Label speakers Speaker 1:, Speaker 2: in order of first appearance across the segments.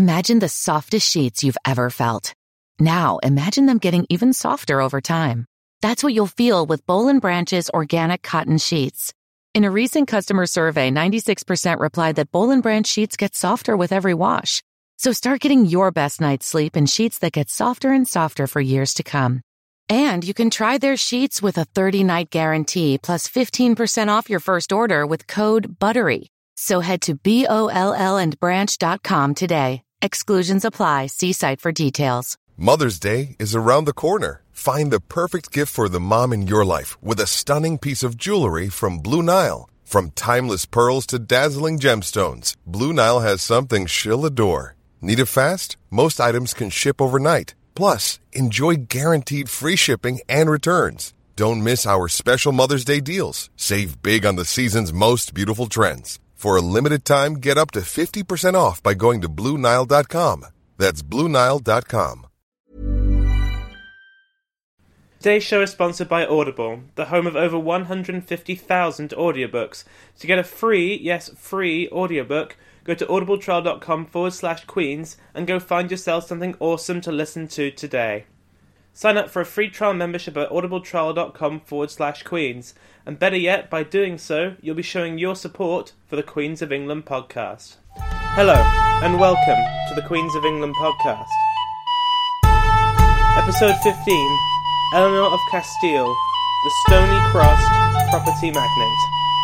Speaker 1: Imagine the softest sheets you've ever felt. Now, imagine them getting even softer over time. That's what you'll feel with Boll & Branch's organic cotton sheets. In a recent customer survey, 96% replied that Boll & Branch sheets get softer with every wash. So start getting your best night's sleep in sheets that get softer and softer for years to come. And you can try their sheets with a 30-night guarantee plus 15% off your first order with code BUTTERY. So head to BOLLandbranch.com today. Exclusions apply. See site for details.
Speaker 2: Mother's Day is around the corner. Find the perfect gift for the mom in your life with a stunning piece of jewelry from Blue Nile. From timeless pearls to dazzling gemstones, Blue Nile has something she'll adore. Need it fast? Most items can ship overnight. Plus, enjoy guaranteed free shipping and returns. Don't miss our special Mother's Day deals. Save big on the season's most beautiful trends. For a limited time, get up to 50% off by going to BlueNile.com. That's BlueNile.com.
Speaker 3: Today's show is sponsored by Audible, the home of over 150,000 audiobooks. To get a free, yes, free audiobook, go to audibletrial.com/Queens and go find yourself something awesome to listen to today. Sign up for a free trial membership at audibletrial.com/Queens. And better yet, by doing so, you'll be showing your support for the Queens of England podcast. Hello, and welcome to the Queens of England podcast. Episode 15, Eleanor of Castile, the stony-crossed property magnate.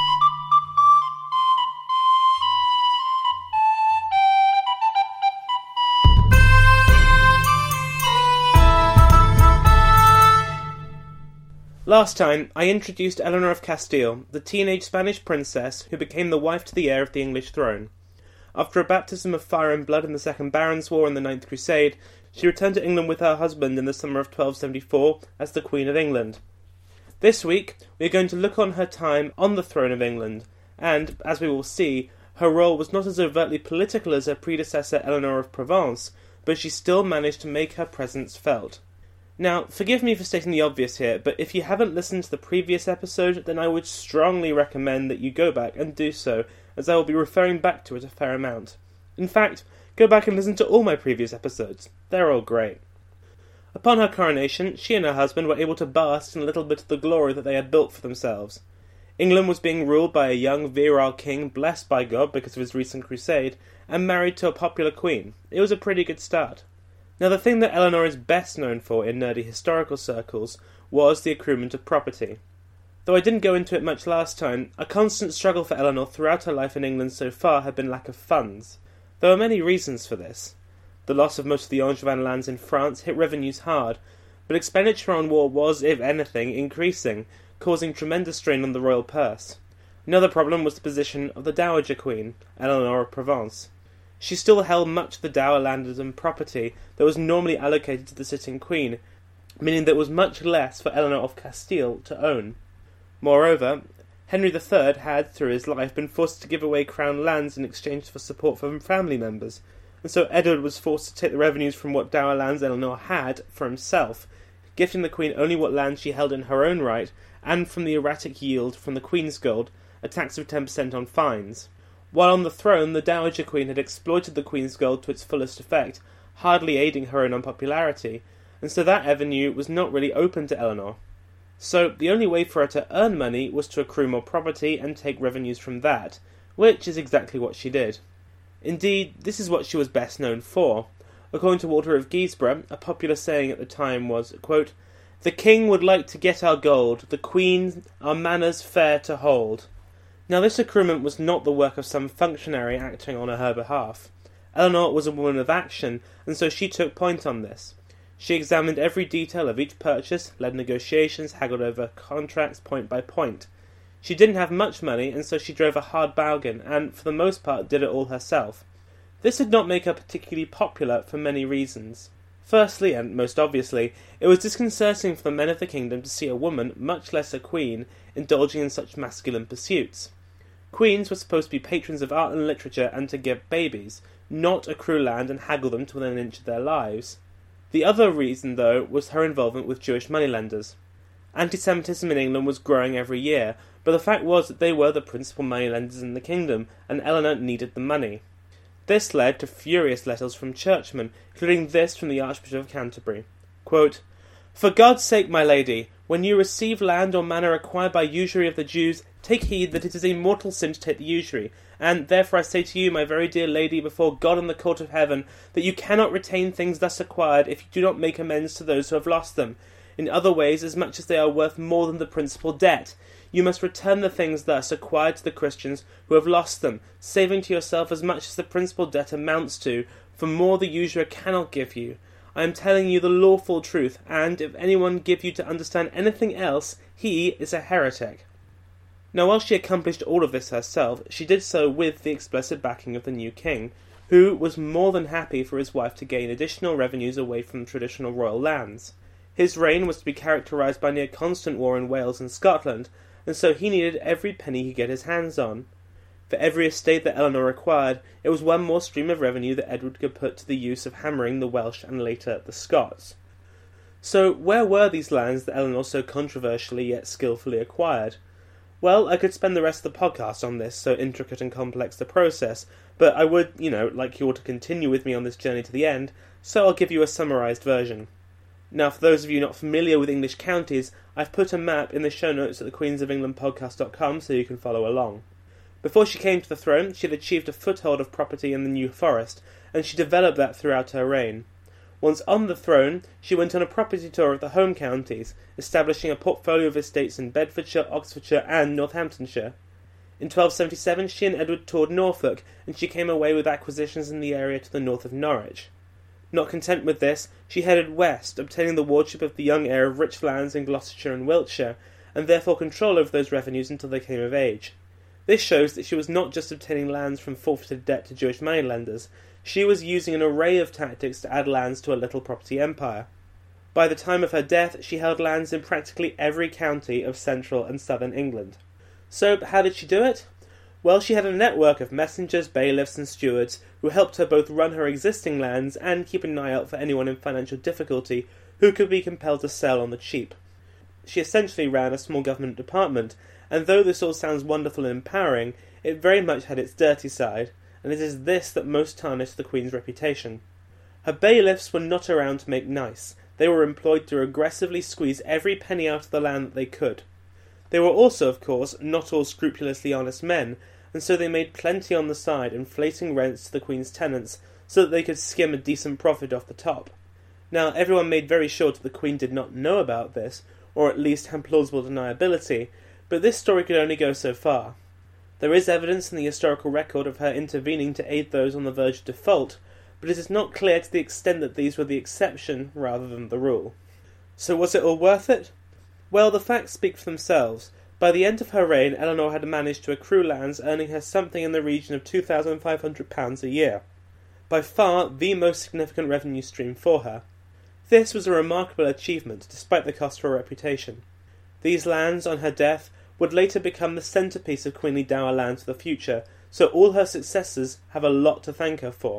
Speaker 3: Last time, I introduced Eleanor of Castile, the teenage Spanish princess who became the wife to the heir of the English throne. After a baptism of fire and blood in the Second Barons' War and the Ninth Crusade, she returned to England with her husband in the summer of 1274 as the Queen of England. This week, we are going to look on her time on the throne of England, and, as we will see, her role was not as overtly political as her predecessor Eleanor of Provence, but she still managed to make her presence felt. Now, forgive me for stating the obvious here, but if you haven't listened to the previous episode, then I would strongly recommend that you go back and do so, as I will be referring back to it a fair amount. In fact, go back and listen to all my previous episodes. They're all great. Upon her coronation, she and her husband were able to bask in a little bit of the glory that they had built for themselves. England was being ruled by a young, virile king blessed by God because of his recent crusade, and married to a popular queen. It was a pretty good start. Now, the thing that Eleanor is best known for in nerdy historical circles was the accruement of property. Though I didn't go into it much last time, a constant struggle for Eleanor throughout her life in England so far had been lack of funds. There are many reasons for this. The loss of most of the Angevin lands in France hit revenues hard, but expenditure on war was, if anything, increasing, causing tremendous strain on the royal purse. Another problem was the position of the Dowager Queen, Eleanor of Provence. She still held much of the dower landed and property that was normally allocated to the sitting queen, meaning there was much less for Eleanor of Castile to own. Moreover, Henry III had, through his life, been forced to give away crown lands in exchange for support from family members, and so Edward was forced to take the revenues from what dower lands Eleanor had for himself, gifting the queen only what land she held in her own right, and from the erratic yield from the queen's gold, a tax of 10% on fines. While on the throne, the Dowager Queen had exploited the Queen's gold to its fullest effect, hardly aiding her in unpopularity, and so that avenue was not really open to Eleanor. So the only way for her to earn money was to accrue more property and take revenues from that, which is exactly what she did. Indeed, this is what she was best known for. According to Walter of Guisborough, a popular saying at the time was, quote, "The king would like to get our gold, the queen our manners fair to hold." Now, this accruement was not the work of some functionary acting on her behalf. Eleanor was a woman of action, and so she took point on this. She examined every detail of each purchase, led negotiations, haggled over contracts point by point. She didn't have much money, and so she drove a hard bargain, and for the most part did it all herself. This did not make her particularly popular for many reasons. Firstly, and most obviously, it was disconcerting for the men of the kingdom to see a woman, much less a queen, indulging in such masculine pursuits. Queens were supposed to be patrons of art and literature and to give babies, not accrue land and haggle them to within an inch of their lives. The other reason, though, was her involvement with Jewish moneylenders. Anti-Semitism in England was growing every year, but the fact was that they were the principal moneylenders in the kingdom, and Eleanor needed the money. This led to furious letters from churchmen, including this from the Archbishop of Canterbury. Quote, "For God's sake, my lady, when you receive land or manor acquired by usury of the Jews, take heed that it is a mortal sin to take the usury, and therefore I say to you, my very dear lady, before God and the court of heaven, that you cannot retain things thus acquired if you do not make amends to those who have lost them. In other ways, as much as they are worth more than the principal debt, you must return the things thus acquired to the Christians who have lost them, saving to yourself as much as the principal debt amounts to, for more the usurer cannot give you. I am telling you the lawful truth, and if anyone give you to understand anything else, he is a heretic." Now, while she accomplished all of this herself, she did so with the explicit backing of the new king, who was more than happy for his wife to gain additional revenues away from traditional royal lands. His reign was to be characterised by near constant war in Wales and Scotland, and so he needed every penny he could get his hands on. For every estate that Eleanor acquired, it was one more stream of revenue that Edward could put to the use of hammering the Welsh and later the Scots. So where were these lands that Eleanor so controversially yet skillfully acquired? Well, I could spend the rest of the podcast on this, so intricate and complex the process, but I would, like you all to continue with me on this journey to the end, so I'll give you a summarised version. Now, for those of you not familiar with English counties, I've put a map in the show notes at thequeensofenglandpodcast.com so you can follow along. Before she came to the throne, she had achieved a foothold of property in the New Forest, and she developed that throughout her reign. Once on the throne, she went on a property tour of the home counties, establishing a portfolio of estates in Bedfordshire, Oxfordshire, and Northamptonshire. In 1277, she and Edward toured Norfolk, and she came away with acquisitions in the area to the north of Norwich. Not content with this, she headed west, obtaining the wardship of the young heir of rich lands in Gloucestershire and Wiltshire, and therefore control over those revenues until they came of age. This shows that she was not just obtaining lands from forfeited debt to Jewish moneylenders, she was using an array of tactics to add lands to a little property empire. By the time of her death, she held lands in practically every county of central and southern England. So, how did she do it? Well, she had a network of messengers, bailiffs and stewards who helped her both run her existing lands and keep an eye out for anyone in financial difficulty who could be compelled to sell on the cheap. She essentially ran a small government department, and though this all sounds wonderful and empowering, it very much had its dirty side, and it is this that most tarnished the Queen's reputation. Her bailiffs were not around to make nice. They were employed to aggressively squeeze every penny out of the land that they could. They were also, of course, not all scrupulously honest men, and so they made plenty on the side, inflating rents to the Queen's tenants so that they could skim a decent profit off the top. Now, everyone made very sure that the Queen did not know about this, or at least had plausible deniability, but this story could only go so far. There is evidence in the historical record of her intervening to aid those on the verge of default, but it is not clear to the extent that these were the exception rather than the rule. So was it all worth it? Well, the facts speak for themselves. By the end of her reign, Eleanor had managed to accrue lands earning her something in the region of £2,500 a year. By far the most significant revenue stream for her. This was a remarkable achievement, despite the cost to her reputation. These lands, on her death, would later become the centrepiece of queenly dower lands for the future, so all her successors have a lot to thank her for.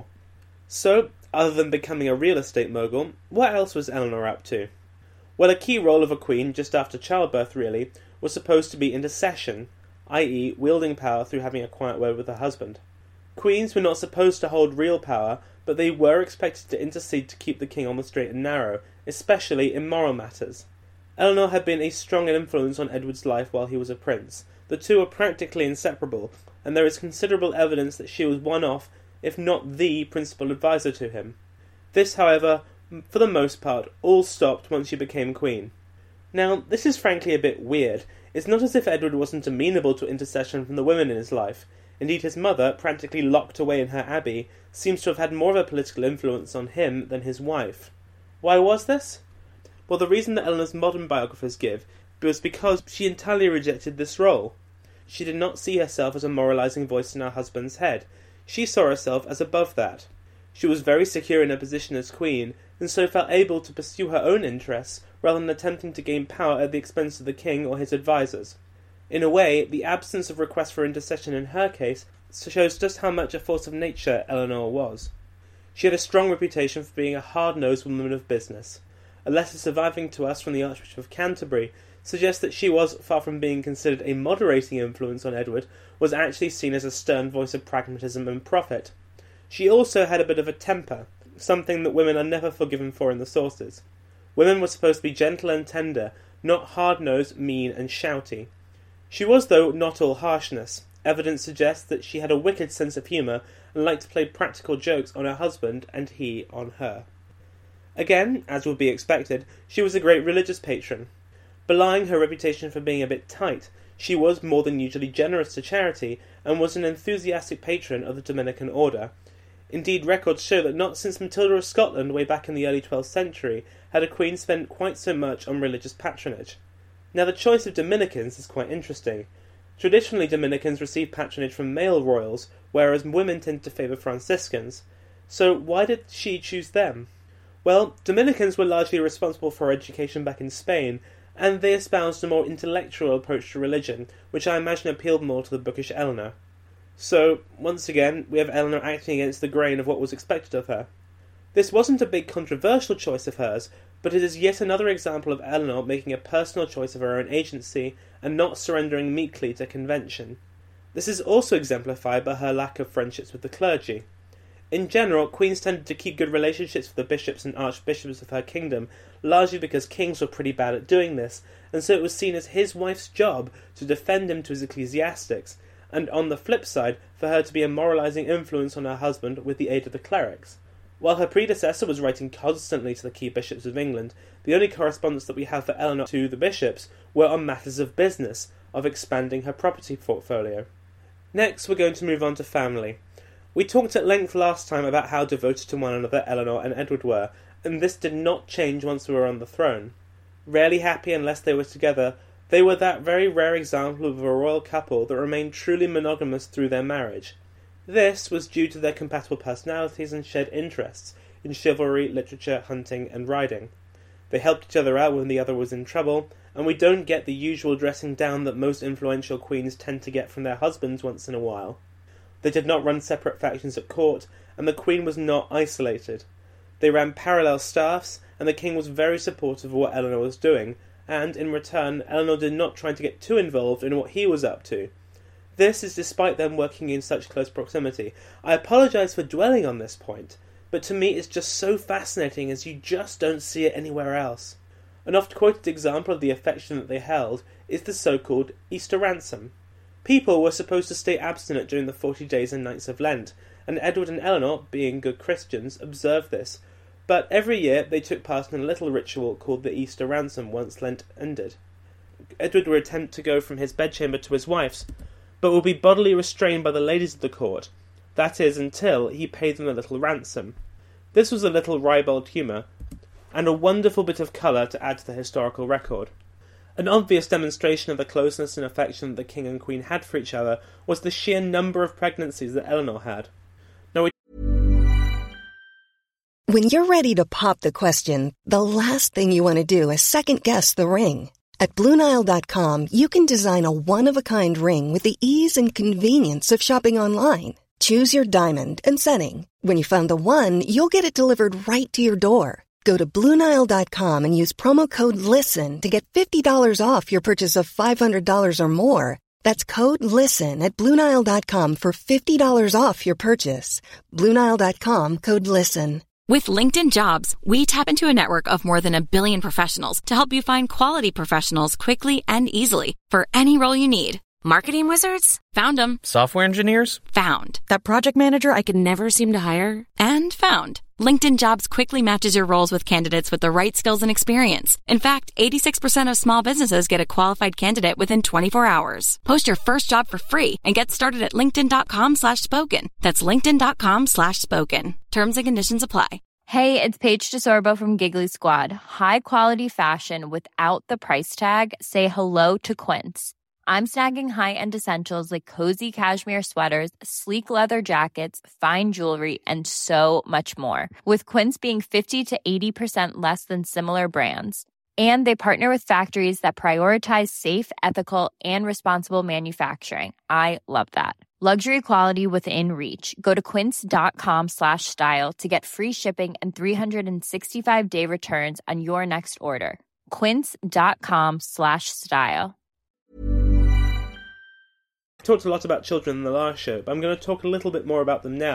Speaker 3: So, other than becoming a real estate mogul, what else was Eleanor up to? Well, a key role of a queen, just after childbirth really, was supposed to be intercession, i.e. wielding power through having a quiet word with her husband. Queens were not supposed to hold real power, but they were expected to intercede to keep the king on the straight and narrow, especially in moral matters. Eleanor had been a strong influence on Edward's life while he was a prince. The two were practically inseparable, and there is considerable evidence that she was one of, if not the principal advisor to him. This, however, for the most part, all stopped once she became queen. Now, this is frankly a bit weird. It's not as if Edward wasn't amenable to intercession from the women in his life. Indeed, his mother, practically locked away in her abbey, seems to have had more of a political influence on him than his wife. Why was this? Well, the reason that Eleanor's modern biographers give was because she entirely rejected this role. She did not see herself as a moralising voice in her husband's head. She saw herself as above that. She was very secure in her position as queen, and so felt able to pursue her own interests rather than attempting to gain power at the expense of the king or his advisers. In a way, the absence of requests for intercession in her case shows just how much a force of nature Eleanor was. She had a strong reputation for being a hard-nosed woman of business. A letter surviving to us from the Archbishop of Canterbury suggests that she was, far from being considered a moderating influence on Edward, was actually seen as a stern voice of pragmatism and profit. She also had a bit of a temper, something that women are never forgiven for in the sources. Women were supposed to be gentle and tender, not hard-nosed, mean and shouty. She was, though, not all harshness. Evidence suggests that she had a wicked sense of humour and liked to play practical jokes on her husband and he on her. Again, as would be expected, she was a great religious patron. Belying her reputation for being a bit tight, she was more than usually generous to charity and was an enthusiastic patron of the Dominican order. Indeed, records show that not since Matilda of Scotland, way back in the early 12th century, had a queen spent quite so much on religious patronage. Now, the choice of Dominicans is quite interesting. Traditionally, Dominicans received patronage from male royals, whereas women tended to favour Franciscans. So why did she choose them? Well, Dominicans were largely responsible for education back in Spain, and they espoused a more intellectual approach to religion, which I imagine appealed more to the bookish Eleanor. So, once again, we have Eleanor acting against the grain of what was expected of her. This wasn't a big controversial choice of hers, but it is yet another example of Eleanor making a personal choice of her own agency and not surrendering meekly to convention. This is also exemplified by her lack of friendships with the clergy. In general, queens tended to keep good relationships with the bishops and archbishops of her kingdom, largely because kings were pretty bad at doing this, and so it was seen as his wife's job to defend him to his ecclesiastics, and on the flip side, for her to be a moralising influence on her husband with the aid of the clerics. While her predecessor was writing constantly to the key bishops of England, the only correspondence that we have for Eleanor to the bishops were on matters of business, of expanding her property portfolio. Next, we're going to move on to family. We talked at length last time about how devoted to one another Eleanor and Edward were, and this did not change once they were on the throne. Rarely happy unless they were together, they were that very rare example of a royal couple that remained truly monogamous through their marriage. This was due to their compatible personalities and shared interests in chivalry, literature, hunting, and riding. They helped each other out when the other was in trouble, and we don't get the usual dressing down that most influential queens tend to get from their husbands once in a while. They did not run separate factions at court, and the queen was not isolated. They ran parallel staffs, and the king was very supportive of what Eleanor was doing, and, in return, Eleanor did not try to get too involved in what he was up to. This is despite them working in such close proximity. I apologise for dwelling on this point, but to me it's just so fascinating as you just don't see it anywhere else. An oft-quoted example of the affection that they held is the so-called Easter ransom. People were supposed to stay abstinent during the 40 days and nights of Lent, and Edward and Eleanor, being good Christians, observed this, but every year they took part in a little ritual called the Easter ransom once Lent ended. Edward would attempt to go from his bedchamber to his wife's, but would be bodily restrained by the ladies of the court, that is, until he paid them a little ransom. This was a little ribald humour, and a wonderful bit of colour to add to the historical record. An obvious demonstration of the closeness and affection that the king and queen had for each other was the sheer number of pregnancies that Eleanor had.
Speaker 4: When you're ready to pop the question, the last thing you want to do is second-guess the ring. At BlueNile.com, you can design a one-of-a-kind ring with the ease and convenience of shopping online. Choose your diamond and setting. When you find the one, you'll get it delivered right to your door. Go to BlueNile.com and use promo code LISTEN to get $50 off your purchase of $500 or more. That's code LISTEN at BlueNile.com for $50 off your purchase. BlueNile.com, code LISTEN.
Speaker 5: With LinkedIn Jobs, we tap into a network of more than 1 billion professionals to help you find quality professionals quickly and easily for any role you need. Marketing wizards? Found them.
Speaker 6: Software engineers?
Speaker 5: Found. That project manager I could never seem to hire? And found. LinkedIn Jobs quickly matches your roles with candidates with the right skills and experience. In fact, 86% of small businesses get a qualified candidate within 24 hours. Post your first job for free and get started at linkedin.com/spoken. That's linkedin.com/spoken. Terms and conditions apply.
Speaker 7: Hey, it's Paige DeSorbo from Giggly Squad. High quality fashion without the price tag. Say hello to Quince. I'm snagging high-end essentials like cozy cashmere sweaters, sleek leather jackets, fine jewelry, and so much more. With Quince being 50 to 80% less than similar brands. And they partner with factories that prioritize safe, ethical, and responsible manufacturing. I love that. Luxury quality within reach. Go to quince.com/style to get free shipping and 365-day returns on your next order. Quince.com/style.
Speaker 3: Talked a lot about children in the last show, but I'm going to talk a little bit more about them now,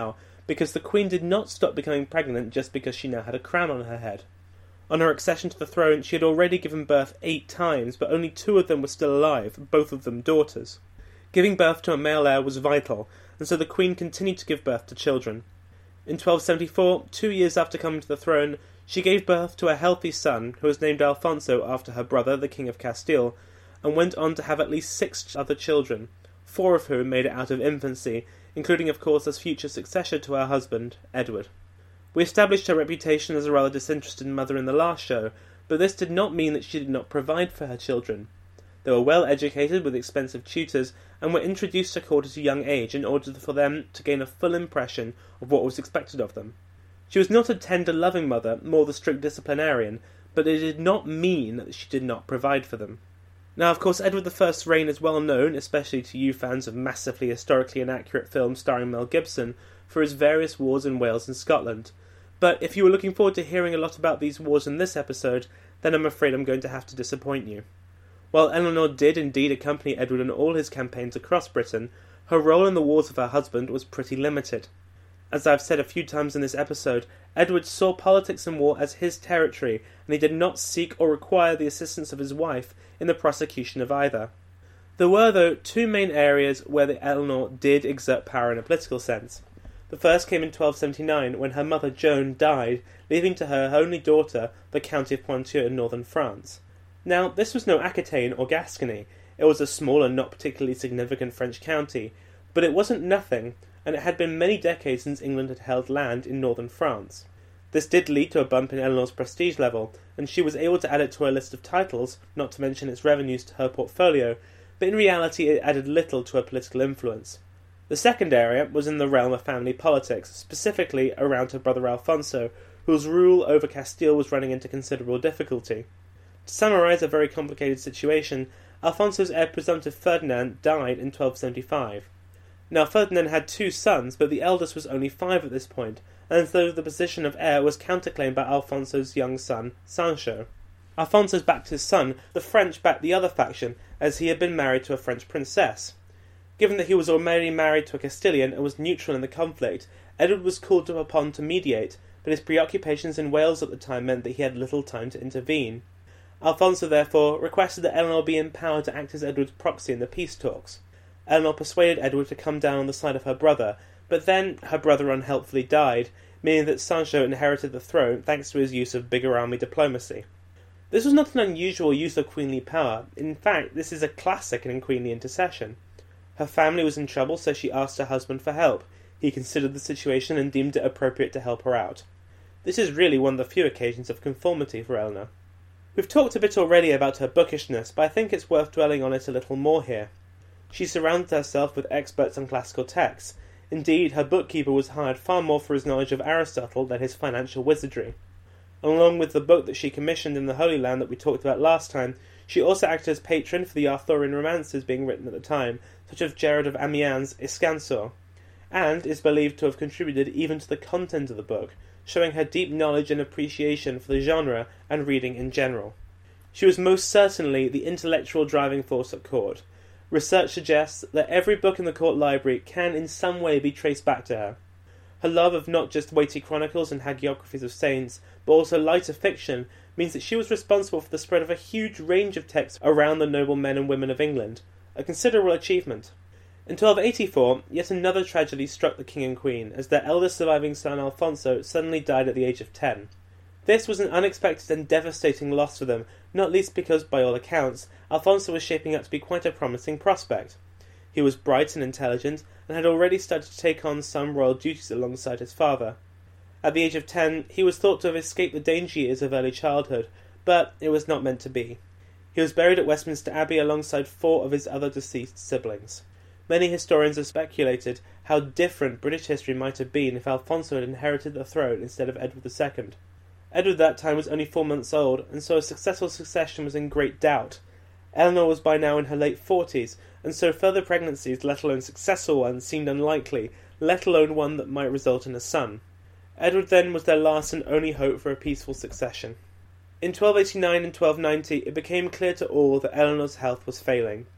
Speaker 3: because the Queen did not stop becoming pregnant just because she now had a crown on her head. On her accession to the throne, she had already given birth 8 times, but only 2 of them were still alive, both of them daughters. Giving birth to a male heir was vital, and so the Queen continued to give birth to children. In 1274, 2 years after coming to the throne, she gave birth to a healthy son, who was named Alfonso after her brother, the King of Castile, and went on to have at least 6 other children, 4 of whom made it out of infancy, including of course as future successor to her husband, Edward. We established her reputation as a rather disinterested mother in the last show, but this did not mean that she did not provide for her children. They were well educated with expensive tutors, and were introduced to court at a young age in order for them to gain a full impression of what was expected of them. She was not a tender, loving mother, more the strict disciplinarian, but it did not mean that she did not provide for them. Now, of course, Edward I's reign is well known, especially to you fans of massively historically inaccurate films starring Mel Gibson, for his various wars in Wales and Scotland. But if you were looking forward to hearing a lot about these wars in this episode, then I'm afraid I'm going to have to disappoint you. While Eleanor did indeed accompany Edward in all his campaigns across Britain, her role in the wars of her husband was pretty limited. As I've said a few times in this episode, Edward saw politics and war as his territory, and he did not seek or require the assistance of his wife in the prosecution of either. There were, though, 2 main areas where the Eleanor did exert power in a political sense. The first came in 1279, when her mother Joan died, leaving to her only daughter the County of Poitou in northern France. Now, this was no Aquitaine or Gascony. It was a small and not particularly significant French county, but it wasn't nothing, and it had been many decades since England had held land in northern France. This did lead to a bump in Eleanor's prestige level, and she was able to add it to her list of titles, not to mention its revenues to her portfolio, but in reality it added little to her political influence. The second area was in the realm of family politics, specifically around her brother Alfonso, whose rule over Castile was running into considerable difficulty. To summarise a very complicated situation, Alfonso's heir presumptive Ferdinand died in 1275. Now Ferdinand had 2 sons, but the eldest was only 5 at this point, and so the position of heir was counterclaimed by Alfonso's young son, Sancho. Alfonso backed his son, the French backed the other faction, as he had been married to a French princess. Given that he was already married to a Castilian and was neutral in the conflict, Edward was called upon to mediate, but his preoccupations in Wales at the time meant that he had little time to intervene. Alfonso therefore requested that Eleanor be empowered to act as Edward's proxy in the peace talks. Eleanor persuaded Edward to come down on the side of her brother, but then her brother unhelpfully died, meaning that Sancho inherited the throne thanks to his use of bigger army diplomacy. This was not an unusual use of queenly power. In fact, this is a classic in queenly intercession. Her family was in trouble, so she asked her husband for help. He considered the situation and deemed it appropriate to help her out. This is really one of the few occasions of conformity for Eleanor. We've talked a bit already about her bookishness, but I think it's worth dwelling on it a little more here. She surrounded herself with experts on classical texts. Indeed, her bookkeeper was hired far more for his knowledge of Aristotle than his financial wizardry. Along with the book that she commissioned in the Holy Land that we talked about last time, she also acted as patron for the Arthurian romances being written at the time, such as Gerard of Amiens' Iscansor, and is believed to have contributed even to the content of the book, showing her deep knowledge and appreciation for the genre and reading in general. She was most certainly the intellectual driving force at court. Research suggests that every book in the court library can in some way be traced back to her. Her love of not just weighty chronicles and hagiographies of saints, but also lighter fiction, means that she was responsible for the spread of a huge range of texts around the noble men and women of England, a considerable achievement. In 1284, yet another tragedy struck the king and queen, as their eldest surviving son Alfonso suddenly died at the age of 10. This was an unexpected and devastating loss for them, not least because, by all accounts, Alfonso was shaping up to be quite a promising prospect. He was bright and intelligent, and had already started to take on some royal duties alongside his father. At the age of 10, he was thought to have escaped the danger years of early childhood, but it was not meant to be. He was buried at Westminster Abbey alongside 4 of his other deceased siblings. Many historians have speculated how different British history might have been if Alfonso had inherited the throne instead of Edward II. Edward at that time was only 4 months old, and so a successful succession was in great doubt. Eleanor was by now in her late 40s, and so further pregnancies, let alone successful ones, seemed unlikely, let alone one that might result in a son. Edward then was their last and only hope for a peaceful succession. In 1289 and 1290 it became clear to all that Eleanor's health was failing.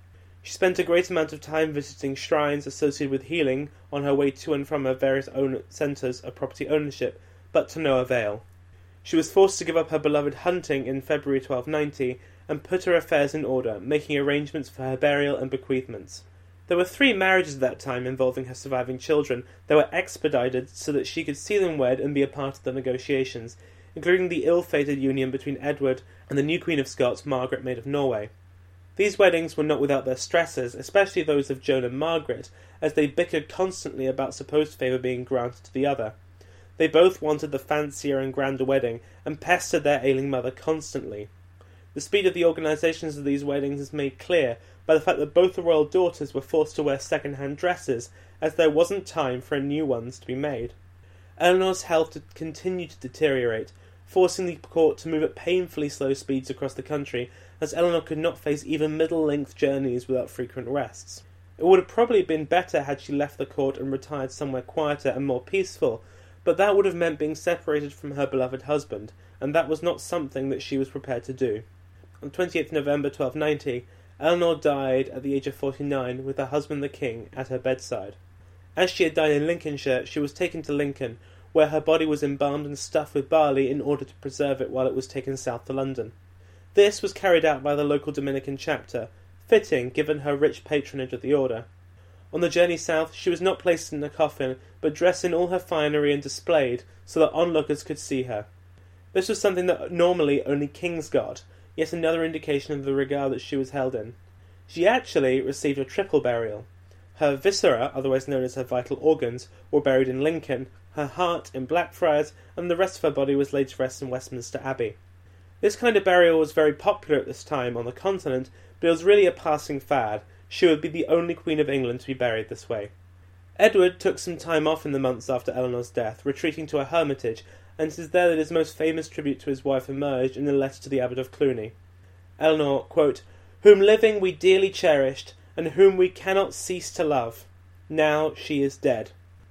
Speaker 3: She spent a great amount of time visiting shrines associated with healing on her way to and from her various centres of property ownership, but to no avail. She was forced to give up her beloved hunting in February 1290 and put her affairs in order, making arrangements for her burial and bequeathments. There were 3 marriages at that time involving her surviving children that were expedited so that she could see them wed and be a part of the negotiations, including the ill-fated union between Edward and the new Queen of Scots, Margaret, Maid of Norway. These weddings were not without their stresses, especially those of Joan and Margaret, as they bickered constantly about supposed favour being granted to the other. They both wanted the fancier and grander wedding, and pestered their ailing mother constantly. The speed of the organisations of these weddings is made clear by the fact that both the royal daughters were forced to wear second-hand dresses, as there wasn't time for new ones to be made. Eleanor's health continued to deteriorate, forcing the court to move at painfully slow speeds across the country, as Eleanor could not face even middle-length journeys without frequent rests. It would have probably been better had she left the court and retired somewhere quieter and more peaceful, but that would have meant being separated from her beloved husband, and that was not something that she was prepared to do. On 28th November 1290, Eleanor died at the age of 49, with her husband the king at her bedside. As she had died in Lincolnshire, she was taken to Lincoln, where her body was embalmed and stuffed with barley in order to preserve it while it was taken south to London. This was carried out by the local Dominican chapter, fitting given her rich patronage of the order. On the journey south, she was not placed in a coffin, but dressed in all her finery and displayed, so that onlookers could see her. This was something that normally only kings got, yet another indication of the regard that she was held in. She actually received a triple burial. Her viscera, otherwise known as her vital organs, were buried in Lincoln, her heart in Blackfriars, and the rest of her body was laid to rest in Westminster Abbey. This kind of burial was very popular at this time on the continent, but it was really a passing fad. She would be the only Queen of England to be buried this way. Edward took some time off in the months after Eleanor's death, retreating to a hermitage, and it is there that his most famous tribute to his wife emerged in a letter to the Abbot of Cluny. Eleanor, quote, "Whom living we dearly cherished, and whom we cannot cease to love. Now she is dead."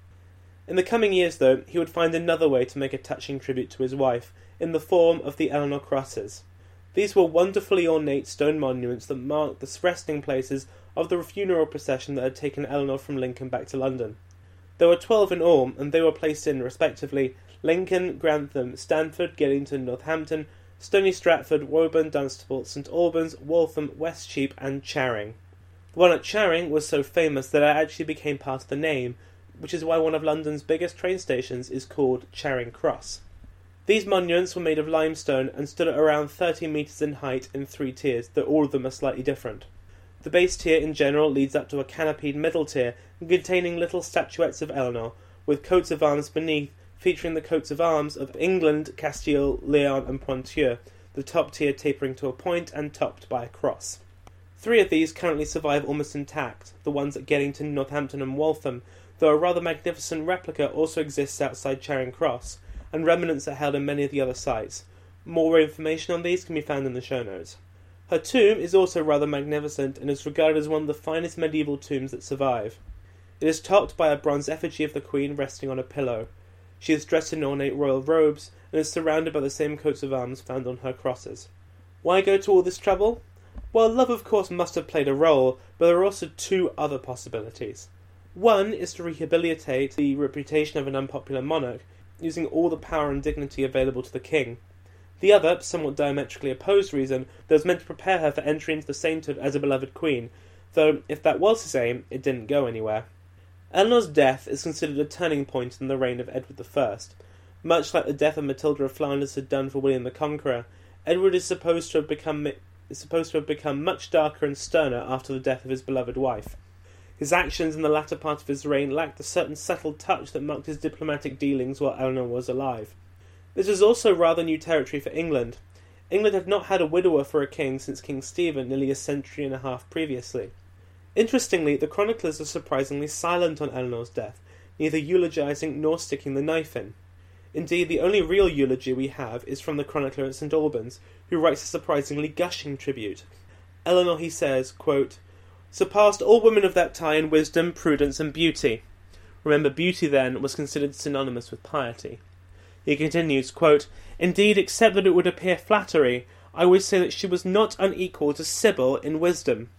Speaker 3: In the coming years, though, he would find another way to make a touching tribute to his wife, in the form of the Eleanor Crosses. These were wonderfully ornate stone monuments that marked the resting places of the funeral procession that had taken Eleanor from Lincoln back to London. There were 12 in all, and they were placed in, respectively, Lincoln, Grantham, Stamford, Geddington, Northampton, Stony Stratford, Woburn, Dunstable, St Albans, Waltham, Westcheap, and Charing. The one at Charing was so famous that it actually became part of the name, which is why one of London's biggest train stations is called Charing Cross. These monuments were made of limestone and stood at around 30 metres in height in 3 tiers, though all of them are slightly different. The base tier in general leads up to a canopied middle tier containing little statuettes of Eleanor, with coats of arms beneath, featuring the coats of arms of England, Castile, Leon and Ponthieu, the top tier tapering to a point and topped by a cross. 3 of these currently survive almost intact, the ones at Geddington, Northampton and Waltham, though a rather magnificent replica also exists outside Charing Cross, and remnants are held in many of the other sites. More information on these can be found in the show notes. Her tomb is also rather magnificent and is regarded as one of the finest medieval tombs that survive. It is topped by a bronze effigy of the Queen resting on a pillow. She is dressed in ornate royal robes and is surrounded by the same coats of arms found on her crosses. Why go to all this trouble? Well, love of course must have played a role, but there are also 2 other possibilities. One is to rehabilitate the reputation of an unpopular monarch, using all the power and dignity available to the king. The other, somewhat diametrically opposed reason, that was meant to prepare her for entry into the sainthood as a beloved queen, though if that was his aim, it didn't go anywhere. Eleanor's death is considered a turning point in the reign of Edward I. Much like the death of Matilda of Flanders had done for William the Conqueror, Edward is supposed to have become much darker and sterner after the death of his beloved wife. His actions in the latter part of his reign lacked a certain subtle touch that marked his diplomatic dealings while Eleanor was alive. This was also rather new territory for England. England had not had a widower for a king since King Stephen nearly a century and a half previously. Interestingly, the chroniclers are surprisingly silent on Eleanor's death, neither eulogising nor sticking the knife in. Indeed, the only real eulogy we have is from the chronicler at St Albans, who writes a surprisingly gushing tribute. Eleanor, he says, quote, "surpassed all women of that time in wisdom, prudence, and beauty." Remember, beauty then was considered synonymous with piety. He continues, quote, "Indeed, except that it would appear flattery, I would say that she was not unequal to Sybil in wisdom.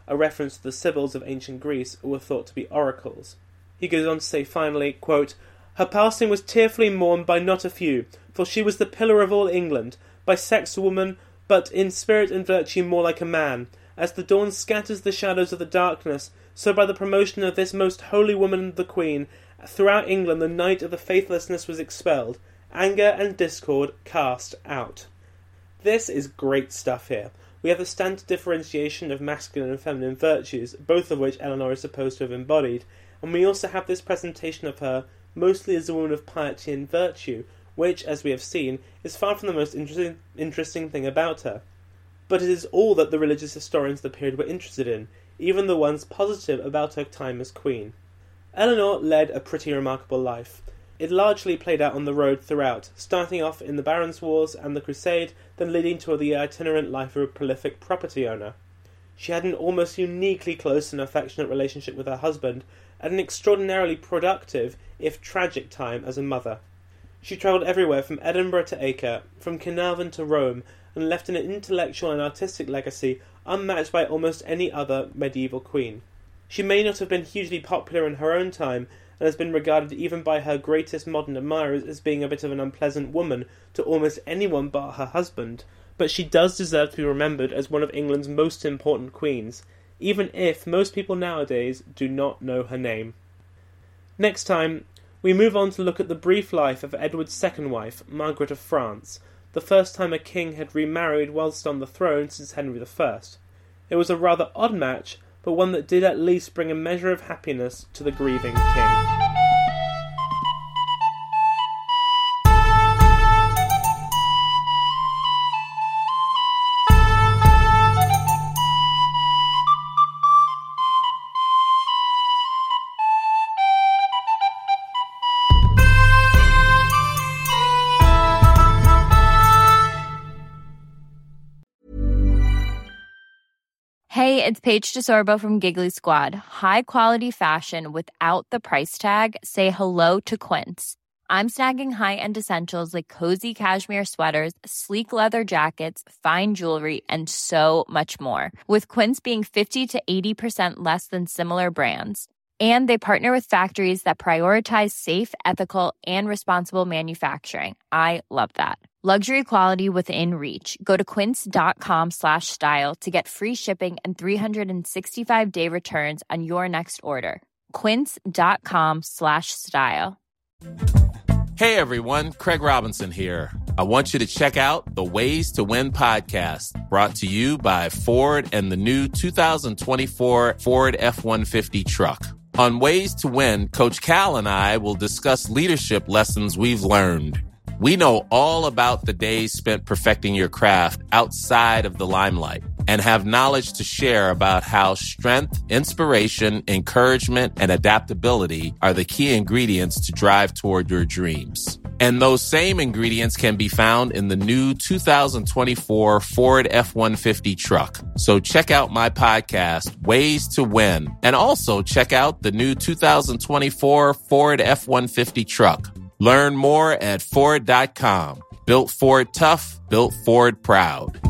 Speaker 3: a reference to the Sibyls of ancient Greece who were thought to be oracles. He goes on to say finally, quote, "Her passing was tearfully mourned by not a few, for she was the pillar of all England, by sex a woman, but in spirit and virtue more like a man. As the dawn scatters the shadows of the darkness, so by the promotion of this most holy woman the Queen, throughout England the night of the faithlessness was expelled, anger and discord cast out." This is great stuff here. We have the standard differentiation of masculine and feminine virtues, both of which Eleanor is supposed to have embodied, and we also have this presentation of her mostly as a woman of piety and virtue, which, as we have seen, is far from the most interesting thing about her. But it is all that the religious historians of the period were interested in, even the ones positive about her time as queen. Eleanor led a pretty remarkable life. It largely played out on the road throughout, starting off in the Barons' Wars and the Crusade, then leading to the itinerant life of a prolific property owner. She had an almost uniquely close and affectionate relationship with her husband, and an extraordinarily productive, if tragic, time as a mother. She travelled everywhere from Edinburgh to Acre, from Carnarvon to Rome, and left an intellectual and artistic legacy unmatched by almost any other medieval queen. She may not have been hugely popular in her own time, and has been regarded even by her greatest modern admirers as being a bit of an unpleasant woman to almost anyone but her husband, but she does deserve to be remembered as one of England's most important queens, even if most people nowadays do not know her name. Next time, we move on to look at the brief life of Edward's second wife, Margaret of France, the first time a king had remarried whilst on the throne since Henry I. It was a rather odd match, but one that did at least bring a measure of happiness to the grieving king.
Speaker 7: Hey, it's Paige DeSorbo from Giggly Squad. High quality fashion without the price tag. Say hello to Quince. I'm snagging high-end essentials like cozy cashmere sweaters, sleek leather jackets, fine jewelry, and so much more. With Quince being 50 to 80% less than similar brands. And they partner with factories that prioritize safe, ethical, and responsible manufacturing. I love that. Luxury quality within reach. Go to quince.com/style to get free shipping and 365-day returns on your next order. Quince.com/style.
Speaker 6: Hey everyone, Craig Robinson here. I want you to check out the Ways to Win podcast, brought to you by Ford and the new 2024 Ford F-150 truck. On Ways to Win, Coach Cal and I will discuss leadership lessons we've learned. We know all about the days spent perfecting your craft outside of the limelight and have knowledge to share about how strength, inspiration, encouragement, and adaptability are the key ingredients to drive toward your dreams. And those same ingredients can be found in the new 2024 Ford F-150 truck. So check out my podcast, Ways to Win, and also check out the new 2024 Ford F-150 truck. Learn more at Ford.com. Built Ford tough, built Ford proud.